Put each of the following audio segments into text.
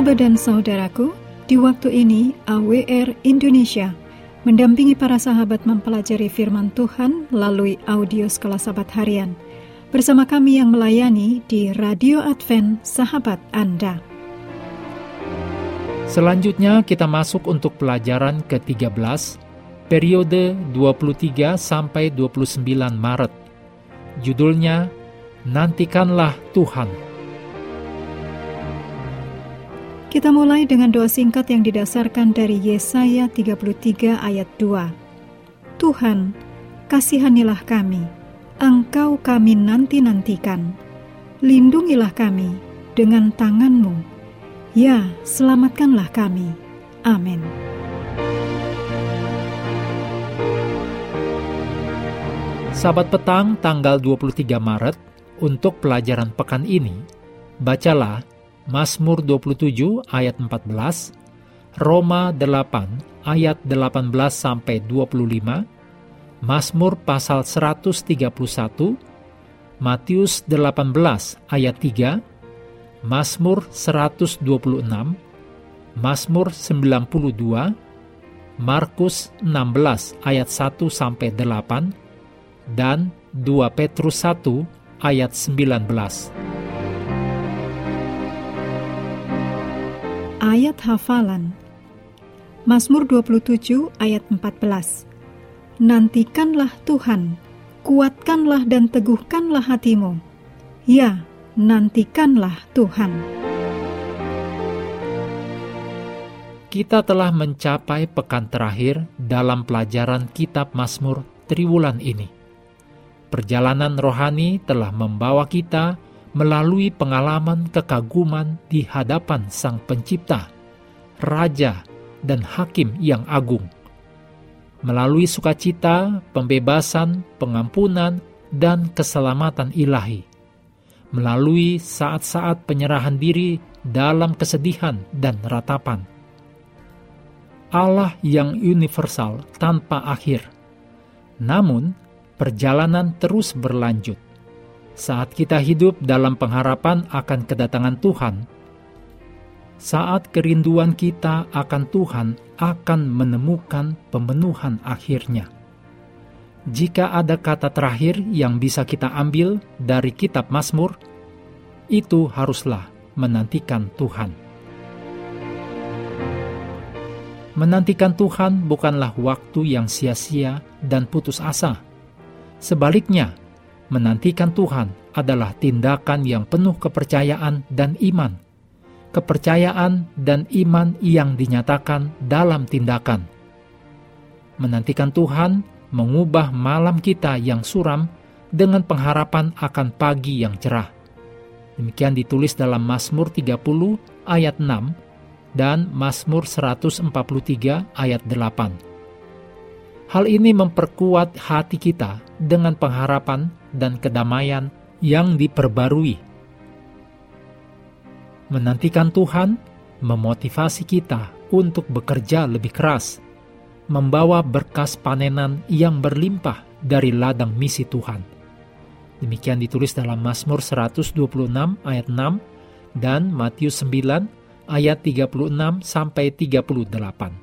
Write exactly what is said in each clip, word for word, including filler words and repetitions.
Sahabat dan saudaraku, di waktu ini A W R Indonesia mendampingi para sahabat mempelajari firman Tuhan melalui audio Sekolah Sahabat Harian bersama kami yang melayani di Radio Advent Sahabat Anda. Selanjutnya kita masuk untuk pelajaran ke tiga belas, periode dua puluh tiga sampai dua puluh sembilan Maret. Judulnya, Nantikanlah Tuhan. Kita mulai dengan doa singkat yang didasarkan dari Yesaya tiga puluh tiga ayat dua. Tuhan, kasihanilah kami, Engkau kami nanti-nantikan. Lindungilah kami dengan tangan-Mu. Ya, selamatkanlah kami. Amin. Sahabat petang tanggal dua puluh tiga Maret, untuk pelajaran pekan ini, bacalah Mazmur dua puluh tujuh ayat empat belas, Roma delapan ayat delapan belas sampai dua puluh lima, Mazmur pasal seratus tiga puluh satu, Matius delapan belas ayat tiga, Mazmur seratus dua puluh enam, Mazmur sembilan puluh dua, Markus enam belas ayat satu sampai delapan, dan dua Petrus satu ayat sembilan belas. Ayat hafalan Mazmur dua puluh tujuh ayat empat belas. Nantikanlah Tuhan, kuatkanlah dan teguhkanlah hatimu. Ya, nantikanlah Tuhan. Kita telah mencapai pekan terakhir dalam pelajaran kitab Mazmur triwulan ini. Perjalanan rohani telah membawa kita melalui pengalaman kekaguman di hadapan Sang Pencipta, Raja, dan Hakim yang agung. Melalui sukacita, pembebasan, pengampunan, dan keselamatan ilahi. Melalui saat-saat penyerahan diri dalam kesedihan dan ratapan. Allah yang universal tanpa akhir. Namun, perjalanan terus berlanjut. Saat kita hidup dalam pengharapan akan kedatangan Tuhan, saat kerinduan kita akan Tuhan akan menemukan pemenuhan akhirnya. Jika ada kata terakhir yang bisa kita ambil dari kitab Mazmur, itu haruslah menantikan Tuhan. Menantikan Tuhan bukanlah waktu yang sia-sia dan putus asa. Sebaliknya, menantikan Tuhan adalah tindakan yang penuh kepercayaan dan iman. Kepercayaan dan iman yang dinyatakan dalam tindakan. Menantikan Tuhan mengubah malam kita yang suram dengan pengharapan akan pagi yang cerah. Demikian ditulis dalam Mazmur tiga puluh ayat enam dan Mazmur seratus empat puluh tiga ayat delapan. Hal ini memperkuat hati kita dengan pengharapan dan kedamaian yang diperbarui. Menantikan Tuhan memotivasi kita untuk bekerja lebih keras, membawa berkas panenan yang berlimpah dari ladang misi Tuhan. Demikian ditulis dalam Mazmur seratus dua puluh enam ayat enam dan Matius sembilan ayat tiga puluh enam sampai tiga puluh delapan.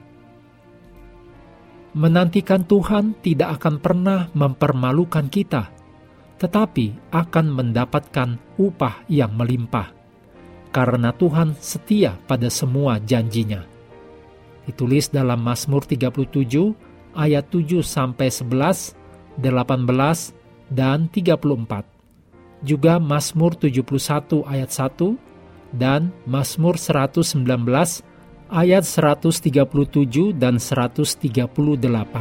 Menantikan Tuhan tidak akan pernah mempermalukan kita, tetapi akan mendapatkan upah yang melimpah, karena Tuhan setia pada semua janjinya. Ditulis dalam Mazmur tiga puluh tujuh ayat tujuh sampai sebelas, delapan belas, dan tiga puluh empat. Juga Mazmur tujuh puluh satu ayat satu dan Mazmur seratus sembilan belas ayat seratus tiga puluh tujuh dan seratus tiga puluh delapan.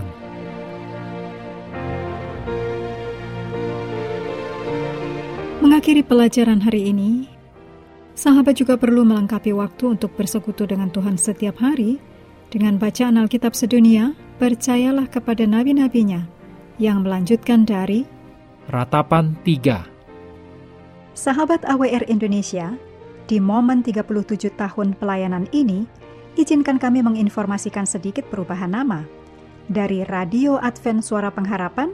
Mengakhiri pelajaran hari ini, sahabat juga perlu melengkapi waktu untuk bersekutu dengan Tuhan setiap hari dengan bacaan Alkitab sedunia. Percayalah kepada nabi-nabinya yang melanjutkan dari Ratapan tiga. Sahabat A W R Indonesia, di momen tiga puluh tujuh tahun pelayanan ini, izinkan kami menginformasikan sedikit perubahan nama dari Radio Advent Suara Pengharapan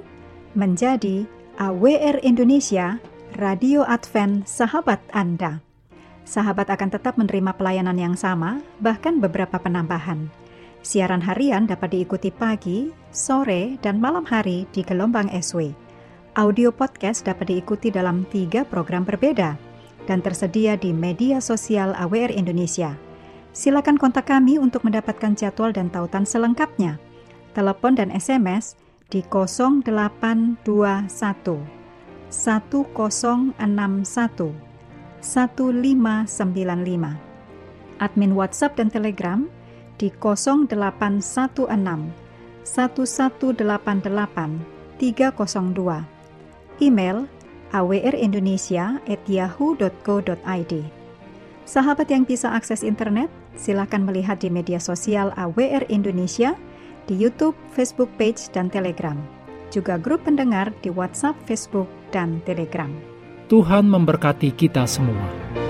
menjadi A W R Indonesia Radio Advent Sahabat Anda. sahabat akan tetap menerima pelayanan yang sama, bahkan beberapa penambahan. Siaran harian dapat diikuti pagi, sore, dan malam hari di gelombang S W. Audio podcast dapat diikuti dalam tiga program berbeda dan tersedia di media sosial A W R Indonesia. Silakan kontak kami untuk mendapatkan jadwal dan tautan selengkapnya. Telepon dan S M S di nol delapan dua satu satu nol enam satu satu lima sembilan lima. Admin WhatsApp dan Telegram di nol delapan satu enam satu satu delapan delapan tiga nol dua. Email a w r indonesia at yahoo dot co dot i d. Sahabat yang bisa akses internet, silakan melihat di media sosial A W R Indonesia, di YouTube, Facebook page, dan Telegram. Juga grup pendengar di WhatsApp, Facebook, dan Telegram. Tuhan memberkati kita semua.